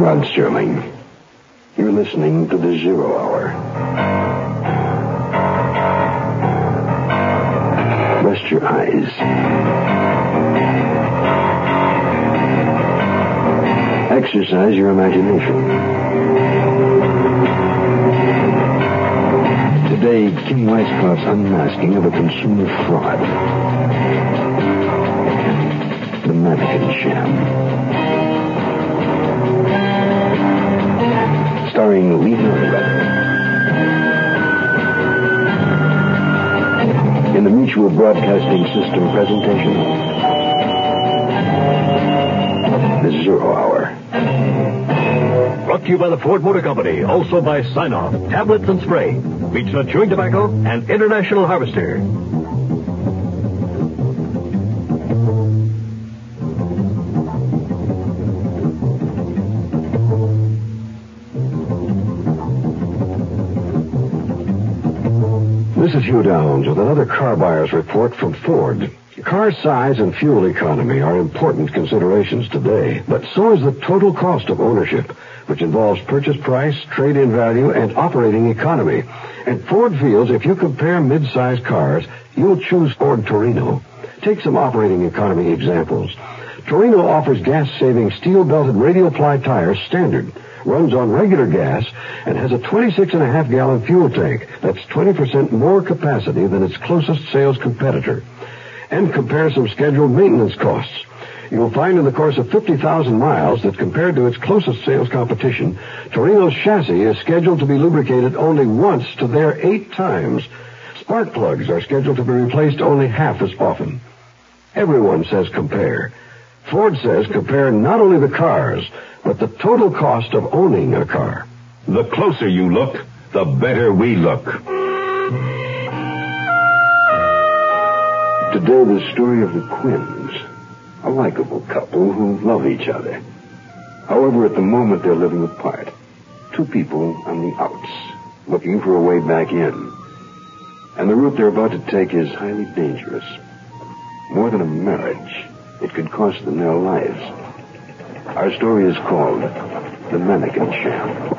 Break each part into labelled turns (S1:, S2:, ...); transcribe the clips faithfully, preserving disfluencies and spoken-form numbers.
S1: Rod Serling. You're listening to the Zero Hour. Rest your eyes. Exercise your imagination. Today, Kim Weisskopf's unmasking of a consumer fraud. The Mannequin Sham. Starring Lee Miller. In the Mutual Broadcasting System presentation of The Zero Hour.
S2: Brought to you by the Ford Motor Company, also by Sign-Off, Tablets and Spray, Beechnut Chewing Tobacco, and International Harvester.
S1: This is Hugh Downs with another car buyer's report from Ford. Car size and fuel economy are important considerations today, but so is the total cost of ownership, which involves purchase price, trade-in value, and operating economy. And Ford feels if you compare mid-size cars, you'll choose Ford Torino. Take some operating economy examples. Torino offers gas-saving steel-belted radial ply tires standard, runs on regular gas, and has a twenty-six and a half gallon fuel tank. That's twenty percent more capacity than its closest sales competitor. And compare some scheduled maintenance costs. You'll find in the course of fifty thousand miles that compared to its closest sales competition, Torino's chassis is scheduled to be lubricated only once to their eight times. Spark plugs are scheduled to be replaced only half as often. Everyone says compare. Ford says compare not only the cars, but the total cost of owning a car.
S3: The closer you look, the better we look.
S1: Today, the story of the Quinns, a likable couple who love each other. However, at the moment, they're living apart. Two people on the outs, looking for a way back in. And the route they're about to take is highly dangerous. More than a marriage, it could cost them their lives. Our story is called The Mannequin Sham.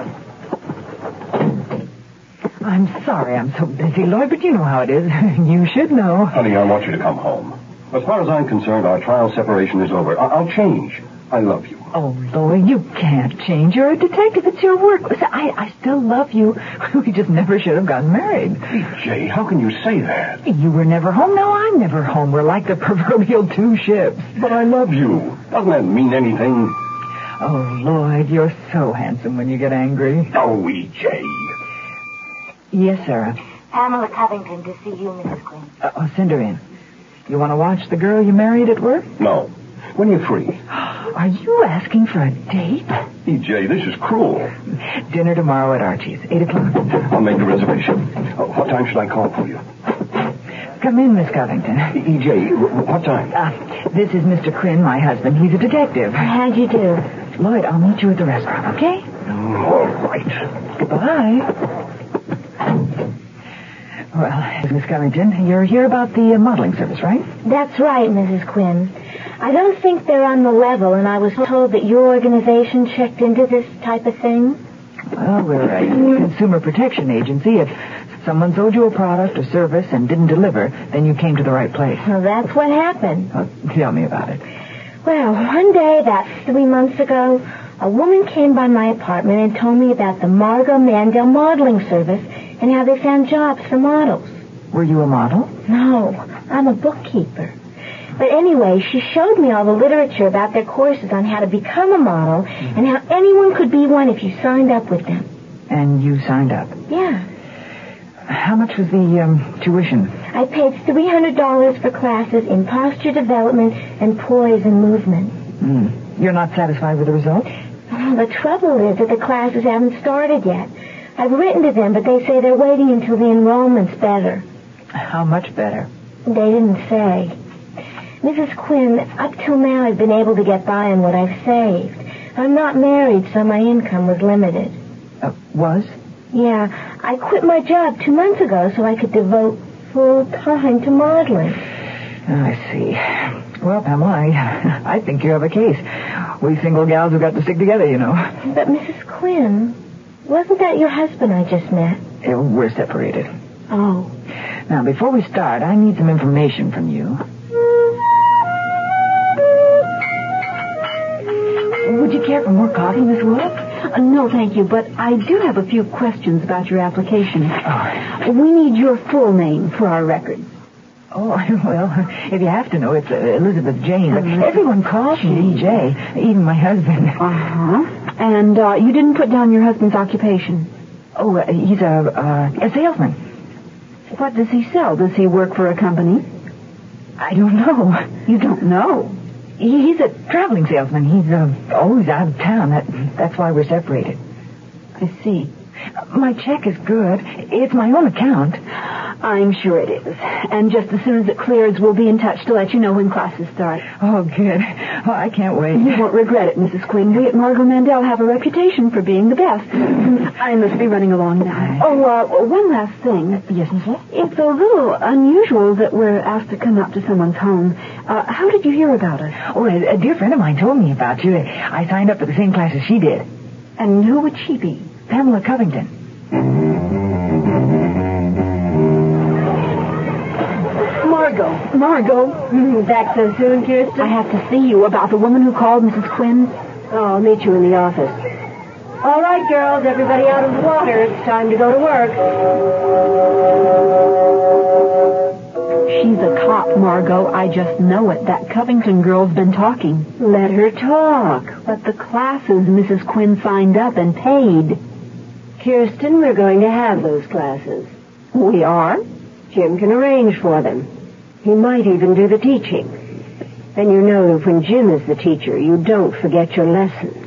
S4: I'm sorry I'm so busy, Lloyd, but you know how it is. You should know.
S5: Honey, I want you to come home. As far as I'm concerned, our trial separation is over. I- I'll change. I love you.
S4: Oh, Lloyd, you can't change. You're a detective. It's your work. Listen, I, I still love you. We just never should have gotten married.
S5: Hey, Jay, how can you say that?
S4: You were never home. Now I'm never home. We're like the proverbial two ships.
S5: But I love you. Doesn't that mean anything?
S4: Oh, Lloyd, you're so handsome when you get angry.
S5: Oh, E J.
S4: Yes, Sarah.
S6: Pamela Covington to see you, Missus Quinn.
S4: Uh, oh, send her in. You want to watch the girl you married at work?
S5: No. When you're free.
S4: Are you asking for a date?
S5: E J, this is cruel.
S4: Dinner tomorrow at Archie's, eight o'clock.
S5: I'll make the reservation. Oh, what time should I call for you?
S4: Come in, Miss Covington.
S5: E J, what time?
S4: Uh, this is Mister Quinn, my husband. He's a detective.
S6: How'd you do?
S4: Lloyd, I'll meet you at the restaurant, okay?
S5: All right.
S4: Goodbye. Well, Miss Covington, you're here about the uh, modeling service, right?
S6: That's right, Missus Quinn. I don't think they're on the level, and I was told that your organization checked into this type of thing.
S4: Well, we're a consumer protection agency. If someone sold you a product or service and didn't deliver, then you came to the right place.
S6: Well, that's what happened.
S4: Uh, tell me about it.
S6: Well, one day, about three months ago, a woman came by my apartment and told me about the Margot Mandel modeling service and how they found jobs for models.
S4: Were you a model?
S6: No, I'm a bookkeeper. But anyway, she showed me all the literature about their courses on how to become a model and how anyone could be one if you signed up with them.
S4: And you signed up?
S6: Yeah.
S4: How much was the um, tuition?
S6: I paid three hundred dollars for classes in posture development and poise and movement.
S4: Mm. You're not satisfied with the results?
S6: Well, the trouble is that the classes haven't started yet. I've written to them, but they say they're waiting until the enrollment's better.
S4: How much better?
S6: They didn't say. Missus Quinn, up till now I've been able to get by on what I've saved. I'm not married, so my income was limited.
S4: Uh, was?
S6: Yeah, I quit my job two months ago so I could devote full time to modeling.
S4: I see. Well, Pamela, I, I think you have a case. We single gals have got to stick together, you know.
S6: But Missus Quinn, wasn't that your husband I just met?
S4: Uh, We're separated.
S6: Oh.
S4: Now, before we start, I need some information from you. Would you care for more coffee, Miss Wolf?
S7: Uh, no, thank you, but I do have a few questions about your application.
S4: Oh.
S7: We need your full name for our records.
S4: Oh, well, if you have to know, it's uh, Elizabeth Jane. But
S7: Elizabeth
S4: everyone calls me E J, even my husband.
S7: Uh-huh. And uh, you didn't put down your husband's occupation.
S4: Oh, uh, he's a, uh, a salesman.
S7: What does he sell? Does he work for a company?
S4: I don't know.
S7: You don't know?
S4: He, he's a traveling salesman. He's uh, always out of town. That, that's why we're separated.
S7: I see.
S4: My check is good. It's my own account.
S7: I'm sure it is. And just as soon as it clears, we'll be in touch to let you know when classes start.
S4: Oh, good. Oh, I can't wait.
S7: You won't regret it, Missus Quinn. We at Margot Mandel have a reputation for being the best. I must be running along now. Oh, uh, one last thing.
S4: Yes, Miss Wolf?
S7: It's a little unusual that we're asked to come up to someone's home. Uh, how did you hear about us?
S4: Oh, a, a dear friend of mine told me about you. I signed up for the same class as she did.
S7: And who would she be?
S4: Pamela Covington.
S7: Margot. Margot.
S6: Back so soon, Kirsten?
S7: I have to see you about the woman who called Missus Quinn.
S6: Oh, I'll meet you in the office. All right, girls, everybody out of the water. It's time to go to work.
S7: She's a cop, Margot. I just know it. That Covington girl's been talking.
S6: Let her talk.
S7: But the classes Missus Quinn signed up and paid.
S6: Kirsten, we're going to have those classes.
S7: We are?
S6: Jim can arrange for them. He might even do the teaching. And you know that when Jim is the teacher, you don't forget your lessons.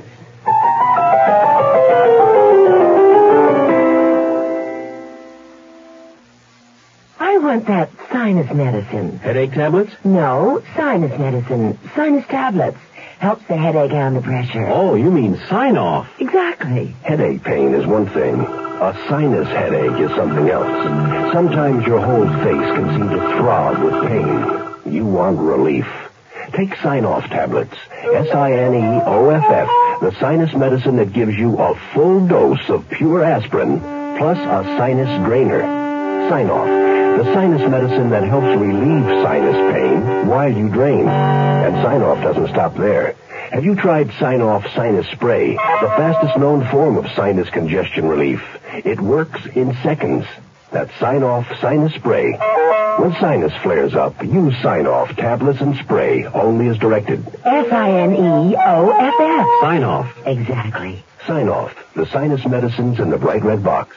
S6: I want that sinus medicine.
S2: Headache tablets?
S6: No, sinus medicine. Sinus tablets. Helps the headache and the pressure.
S2: Oh, you mean sign-off.
S6: Exactly.
S1: Headache pain is one thing. A sinus headache is something else. Sometimes your whole face can seem to throb with pain. You want relief. Take Sign-Off tablets. S I N E O F F. The sinus medicine that gives you a full dose of pure aspirin, plus a sinus drainer. Sign-Off. The sinus medicine that helps relieve sinus pain while you drain. And Sign-Off doesn't stop there. Have you tried Sign-Off Sinus Spray, the fastest known form of sinus congestion relief? It works in seconds. That's Sign-Off Sinus Spray. When sinus flares up, use Sign-Off tablets and spray, only as directed.
S6: S I N E O F F.
S2: Sign-Off.
S6: Exactly.
S1: Sign-Off, the sinus medicines in the bright red box.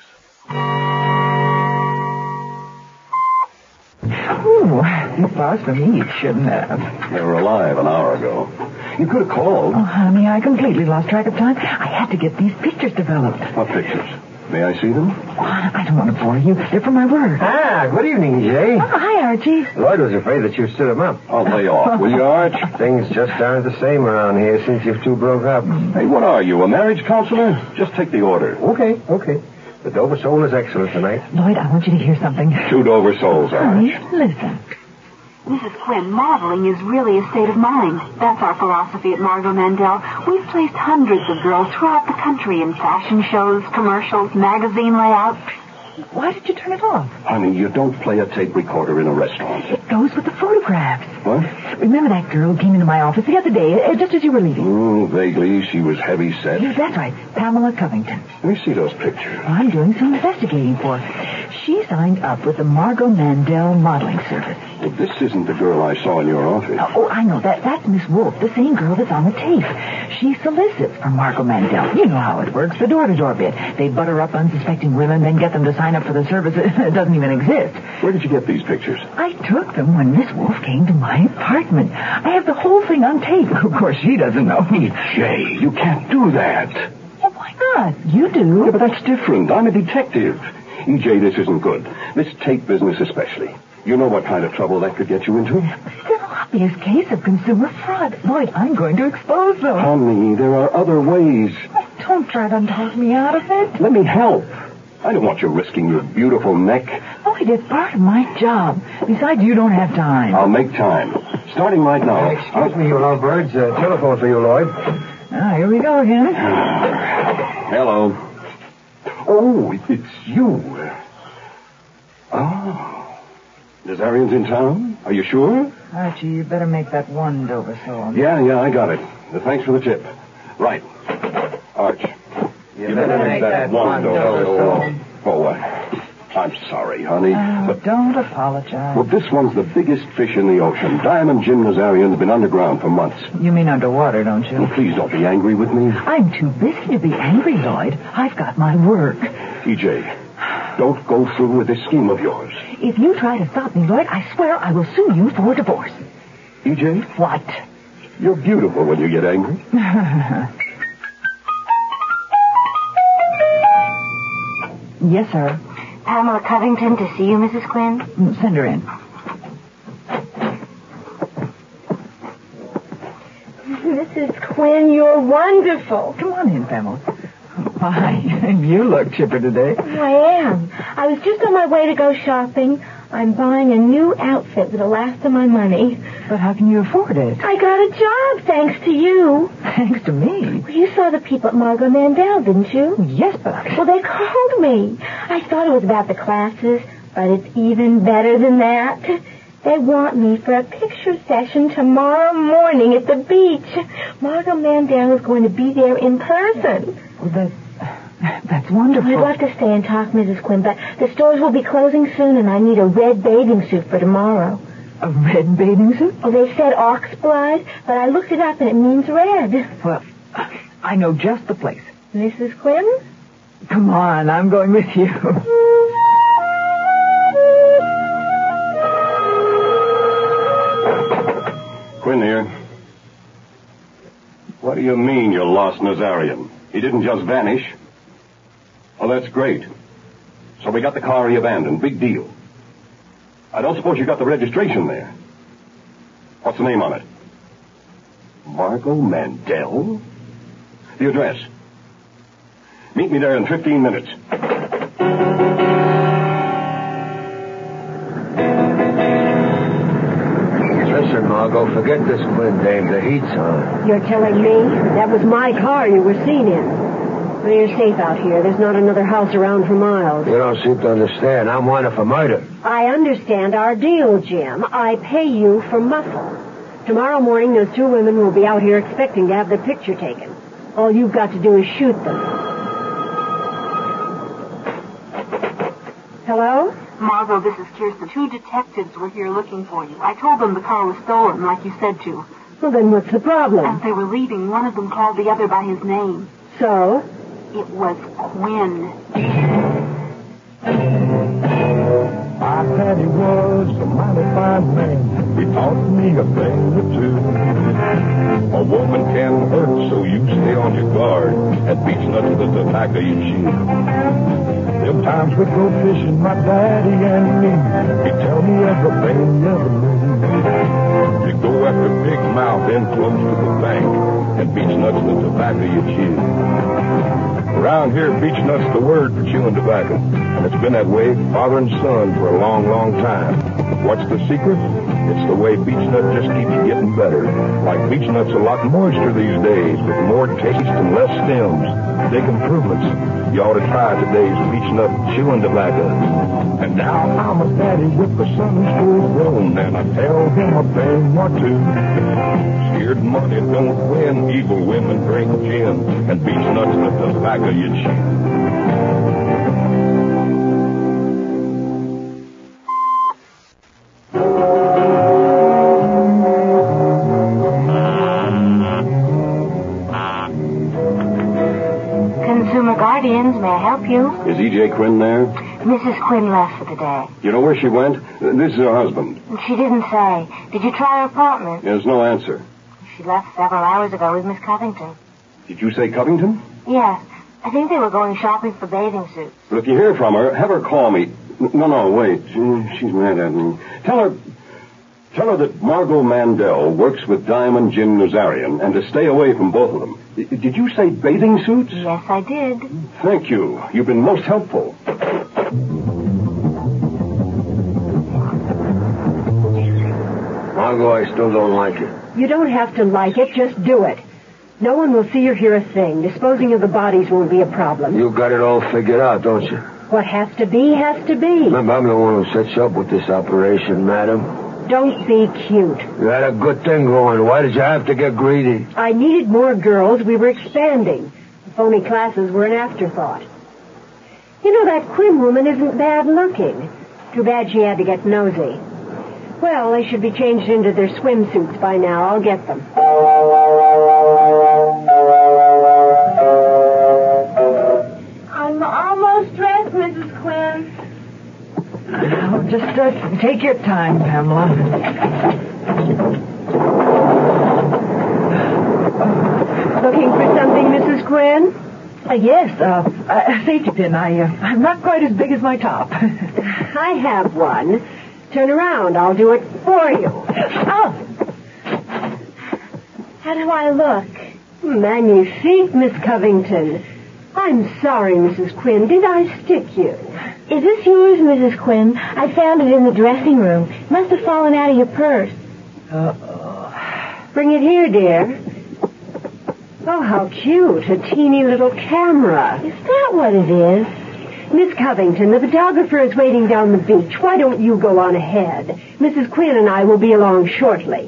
S4: Ooh, you paused for me. You shouldn't have.
S5: They were alive an hour ago. You could have called.
S4: Oh, honey, I completely lost track of time. I had to get these pictures developed.
S5: What pictures? May I see them?
S4: Oh, I don't want to bore you. They're for my work.
S8: Ah, good evening, Jay.
S4: Oh, hi, Archie.
S8: Lloyd was afraid that you stood him up.
S5: I'll lay off, will you, Arch?
S8: Things just aren't the same around here since you two broke up.
S5: Hey, what are you, a marriage counselor? Just take the order.
S8: Okay, okay. The Dover Soul is excellent tonight.
S4: Lloyd, I want you to hear something.
S5: Two Dover souls,
S4: Honey,
S5: Arch.
S4: listen.
S7: Missus Quinn, modeling is really a state of mind. That's our philosophy at Margot Mandel. We've placed hundreds of girls throughout the country in fashion shows, commercials, magazine layouts.
S4: Why did you turn it off?
S5: Honey, you don't play a tape recorder in a restaurant.
S4: It goes with the photographs.
S5: What?
S4: Remember that girl who came into my office the other day, uh, just as you were leaving?
S5: Mm, vaguely, she was heavy set.
S4: Yes, that's right. Pamela Covington.
S5: Let me see those pictures.
S4: I'm doing some investigating for her. She signed up with the Margot Mandel modeling service.
S5: Well, this isn't the girl I saw in your office.
S4: Uh, oh, I know. That That's Miss Wolf, the same girl that's on the tape. She solicits for Margot Mandel. You know how it works, the door-to-door bit. They butter up unsuspecting women, then get them to sign up for the service that doesn't even exist.
S5: Where did you get these pictures?
S4: I took them when Miss Wolf came to my apartment. I have the whole thing on tape. Of course, she doesn't know.
S5: Jay, you can't do that.
S4: Well, why not? You do.
S5: Yeah, but that's different. I'm a detective. E J, this isn't good. This tape business especially. You know what kind of trouble that could get you into?
S4: It's an obvious case of consumer fraud. Lloyd, I'm going to expose them.
S5: Honey, there are other ways.
S4: Oh, don't try to talk me out of it.
S5: Let me help. I don't want you risking your beautiful neck.
S4: Lloyd, it's part of my job. Besides, you don't have time.
S5: I'll make time. Starting right now.
S8: Excuse me, you lovebirds. Uh, telephone for you, Lloyd.
S4: Ah, here we go again.
S5: Hello. Oh, it's you. Oh. Nazarian's in town? Are you sure?
S4: Archie, you better make that one Dover sole.
S5: Yeah, yeah, I got it. Uh, thanks for the tip. Right. Arch.
S8: You, you better make that, that one Dover sole.
S5: Oh, uh, I'm sorry, honey.
S4: Oh,
S5: but
S4: don't apologize.
S5: Well, this one's the biggest fish in the ocean. Diamond Jim Nazarian's been underground for months.
S4: You mean underwater, don't you?
S5: Well, please don't be angry with me.
S4: I'm too busy to be angry, Lloyd. I've got my work.
S5: E J, don't go through with this scheme of yours.
S4: If you try to stop me, Lloyd, I swear I will sue you for divorce.
S5: E J?
S4: What?
S5: You're beautiful when you get angry.
S4: Yes, sir.
S6: Pamela Covington to see you, Missus Quinn.
S4: Mm, Send her in.
S6: Missus Quinn, you're wonderful.
S4: Come on in, Pamela. Why, you look chipper today.
S6: I am. I was just on my way to go shopping. I'm buying a new outfit that'll last of my money.
S4: But how can you afford it?
S6: I got a job, thanks to you.
S4: Thanks to me?
S6: Well, you saw the people at Margot Mandel, didn't you?
S4: Yes, but I...
S6: Well, they called me. I thought it was about the classes, but it's even better than that. They want me for a picture session tomorrow morning at the beach. Margot Mandel is going to be there in person.
S4: Well, that... That's wonderful.
S6: I'd love to stay and talk, Missus Quinn, but the stores will be closing soon, and I need a red bathing suit for tomorrow.
S4: A red bathing suit?
S6: Oh, they said ox blood, but I looked it up, and it means red.
S4: Well, I know just the place.
S6: Missus Quinn?
S4: Come on, I'm going with you.
S5: Quinn here. What do you mean you lost Nazarian? He didn't just vanish. Oh, that's great. So we got the car he abandoned. Big deal. I don't suppose you got the registration there. What's the name on it? Margot Mandel? The address. Meet me there in fifteen minutes.
S8: Listen, Margot, forget this Quinn dame. The heat's on.
S9: You're telling me? That was my car you were seen in. Well, you're safe out here. There's not another house around for miles.
S8: You don't seem to understand. I'm wanted for murder.
S9: I understand our deal, Jim. I pay you for muscle. Tomorrow morning, those two women will be out here expecting to have their picture taken. All you've got to do is shoot them. Hello?
S7: Margot, this is Kirsten. Two detectives were here looking for you. I told them the car was stolen, like you said to.
S9: Well, then what's the problem?
S7: As they were leaving, one of them called the other by his name.
S9: So?
S7: It was Quinn.
S10: My daddy was a mighty fine man. He taught me a thing or two. A woman can hurt, so you stay on your guard and beach nuts with the tobacco you chew. Them times we go fishing, my daddy and me, he'd tell me everything he ever knew. You go after big mouth in close to the bank and beach nuts with tobacco you chew. Around here, beech nut's the word for chewing tobacco, and it's been that way, father and son, for a long, long time. What's the secret? It's the way beech nut just keeps getting better. Like beech nut's a lot moister these days, with more taste and less stems. Big improvements. You ought to try today's beech nut chewing tobacco. And now I'm a daddy with a son who's full grown, and I tell him a thing or two. Scared money don't win, evil women drink gin, and beech nuts the tobacco you chew.
S6: Consumer Guardians, may I help you?
S5: Is E J Quinn there?
S6: Missus Quinn left for the day.
S5: You know where she went? This is her husband.
S6: She didn't say. Did you try her apartment?
S5: There's no answer.
S6: She left several hours ago with Miss Covington.
S5: Did you say Covington?
S6: Yes. I think they were going shopping for bathing suits.
S5: But if you hear from her, have her call me. No, no, wait. She, she's mad at me. Tell her... Tell her that Margot Mandel works with Diamond Jim Nazarian and to stay away from both of them. Did you say bathing suits?
S6: Yes, I did.
S5: Thank you. You've been most helpful.
S8: Margot, Margot, I still don't like it.
S9: You don't have to like it, just do it. No one will see or hear a thing. Disposing of the bodies won't be a problem.
S8: You got it all figured out, don't you?
S9: What has to be, has to be.
S8: Remember, I'm the one who sets you up with this operation, madam.
S9: Don't be cute.
S8: You had a good thing going. Why did you have to get greedy?
S9: I needed more girls. We were expanding. The phony classes were an afterthought. You know, that Quinn woman isn't bad looking. Too bad she had to get nosy. Well, they should be changed into their swimsuits by now. I'll get them.
S6: I'm almost dressed, Missus Quinn.
S4: Oh, just uh, take your time, Pamela.
S9: Looking for something, Missus Quinn?
S4: Uh, yes, uh, a safety pin. I, uh, I'm not quite as big as my top.
S9: I have one. Turn around. I'll do it for you.
S6: Oh. How do I look?
S9: Magnifique, Miss Covington. I'm sorry, Missus Quinn. Did I stick you?
S6: Is this yours, Missus Quinn? I found it in the dressing room. Must have fallen out of your purse.
S9: Uh-oh. Bring it here, dear. Oh, how cute. A teeny little camera.
S6: Is that what it is?
S9: Miss Covington, the photographer is waiting down the beach. Why don't you go on ahead? Missus Quinn and I will be along shortly.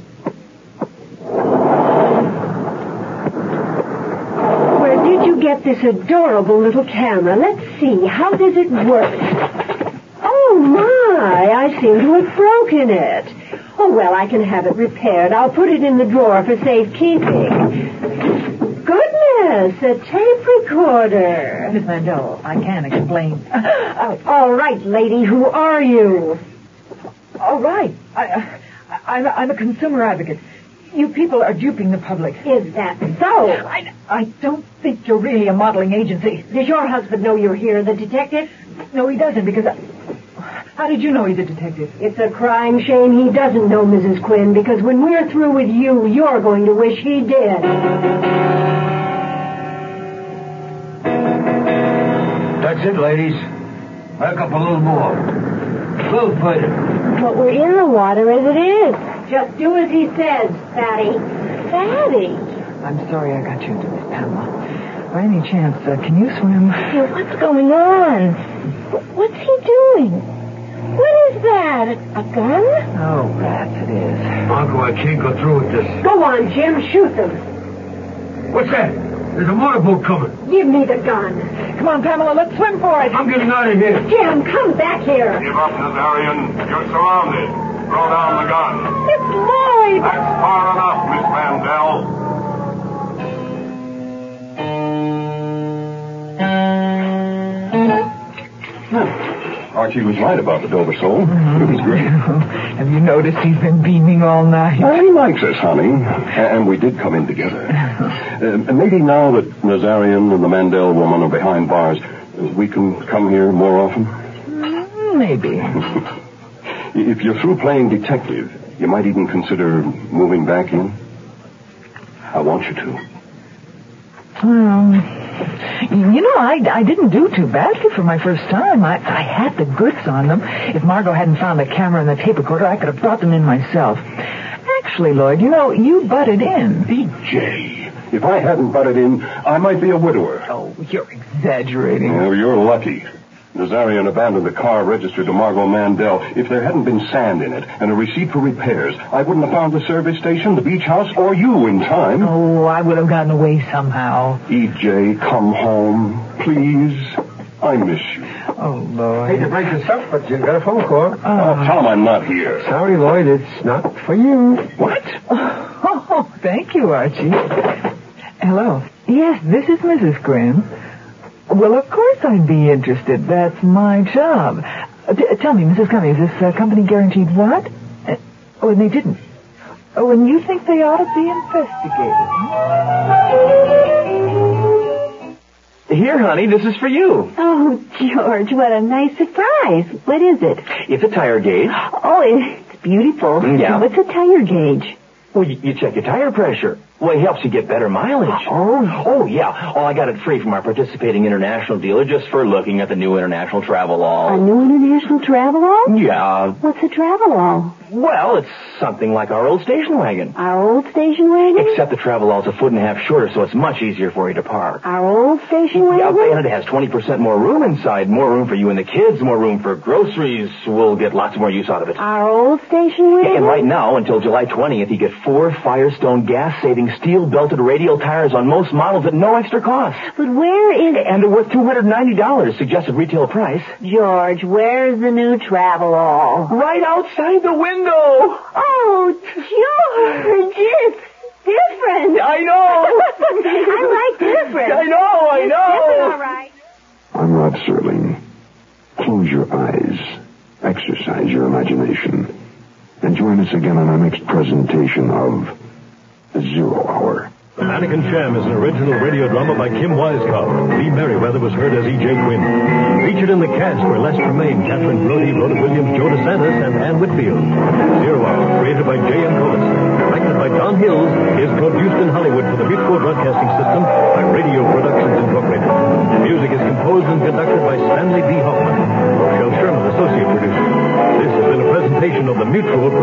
S9: Where did you get this adorable little camera? Let's see. How does it work? Oh, my. I seem to have broken it. Oh, well, I can have it repaired. I'll put it in the drawer for safekeeping. Goodness, a tape recorder.
S4: Miss Mandel, I can explain.
S9: Uh, all right, lady, who are you?
S4: All right. I, I, I'm, a, I'm a consumer advocate. You people are duping the public.
S9: Is that so?
S4: I, I don't think you're really a modeling agency.
S9: Does your husband know you're here, the detective?
S4: No, he doesn't, because... I, how did you know he's a detective?
S9: It's a crying shame he doesn't know, Missus Quinn, because when we're through with you, you're going to wish he did.
S8: That's it, ladies. Back up a little more. A little further.
S6: But we're in the water as it is.
S9: Just do as he says, Fatty.
S6: Fatty?
S4: I'm sorry I got you into this, Pamela. By any chance, uh, can you swim?
S6: Hey, what's going on? What's he doing? What is that? A gun?
S4: Oh, rats it is.
S8: Margot, I can't go through with this.
S9: Go on, Jim. Shoot them.
S8: What's that? There's a motorboat coming.
S9: Give me the gun.
S4: Come on, Pamela, let's swim for it.
S8: I'm getting out of here.
S9: Jim, come back here.
S5: Give up, Nazarian. You're surrounded. Throw down the gun.
S9: It's Lloyd.
S5: That's far enough, Miss Mandel. Archie was right about the Dover Soul. Mm-hmm. It was great.
S4: Have you noticed he's been beaming all night?
S5: Well, he likes us, honey. And we did come in together. uh, maybe now that Nazarian and the Mandel woman are behind bars, we can come here more often?
S4: Mm, maybe.
S5: If you're through playing detective, you might even consider moving back in. I want you to.
S4: Um... You know, I, I didn't do too badly for my first time. I, I had the goods on them. If Margot hadn't found the camera and the tape recorder, I could have brought them in myself. Actually, Lloyd, you know, you butted in.
S5: E J, if I hadn't butted in, I might be a widower.
S4: Oh, you're exaggerating.
S5: Oh, you're lucky. Nazarian abandoned the car registered to Margot Mandel. If there hadn't been sand in it and a receipt for repairs, I wouldn't have found the service station, the beach house, or you in time.
S4: Oh, I would have gotten away somehow.
S5: E J, come home, please. I miss you.
S4: Oh, Lloyd.
S8: I hate to break this up, but you got a phone call.
S5: Uh, oh, tell him I'm not here.
S8: Sorry, Lloyd, it's not for you.
S5: What?
S4: Oh, oh, thank you, Archie. Hello. Yes, this is Missus Quinn. Well, of course I'd be interested. That's my job. Uh, t- tell me, Missus Cummings, is this uh, company guaranteed what? Uh, oh, and they didn't. Oh, and you think they ought to be investigated?
S11: Here, honey, this is for you.
S7: Oh, George, what a nice surprise. What is it?
S11: It's a tire gauge.
S7: Oh, it's beautiful.
S11: Yeah.
S7: What's a tire gauge?
S11: Well, you, you check your tire pressure. Well, it helps you get better mileage.
S4: Oh.
S11: Oh, yeah. Oh, I got it free from our participating international dealer just for looking at the new International Travelall.
S9: A new international Travelall?
S11: Yeah.
S9: What's a Travelall?
S11: Well, it's something like our old station wagon.
S9: Our old station wagon?
S11: Except the Travelall's a foot and a half shorter, so it's much easier for you to park.
S9: Our old station wagon?
S11: Yeah, and it has twenty percent more room inside. More room for you and the kids, more room for groceries. We'll get lots more use out of it.
S9: Our old station wagon?
S11: Yeah, and right now, until July twentieth, you get four Firestone gas-saving steel-belted radial tires on most models at no extra cost.
S9: But where is...
S11: And they're worth two hundred ninety dollars, suggested retail price.
S9: George, where's the new Travelall?
S11: Right outside the window.
S9: Oh, George, it's different.
S11: I know.
S9: I like different.
S11: I know, I know.
S9: It's different, all right.
S1: I'm Rod Serling. Close your eyes. Exercise your imagination. And join us again on our next presentation of The Zero Hour.
S2: The Mannequin Sham is an original radio drama by Kim Weisskopf. Lee Merriweather was heard as E J. Quinn. Featured in the cast were Les Tremaine, Catherine Brody, Rhoda Williams, Joe DeSantis, and Ann Whitfield. Zero Hour, created by J M. Colas. Directed by Don Hills, is produced in Hollywood for the Mutual Broadcasting System by Radio Productions Incorporated. Music is composed and conducted by Stanley D. Hoffman. Rochelle Sherman, associate producer. This has been a presentation of the Mutual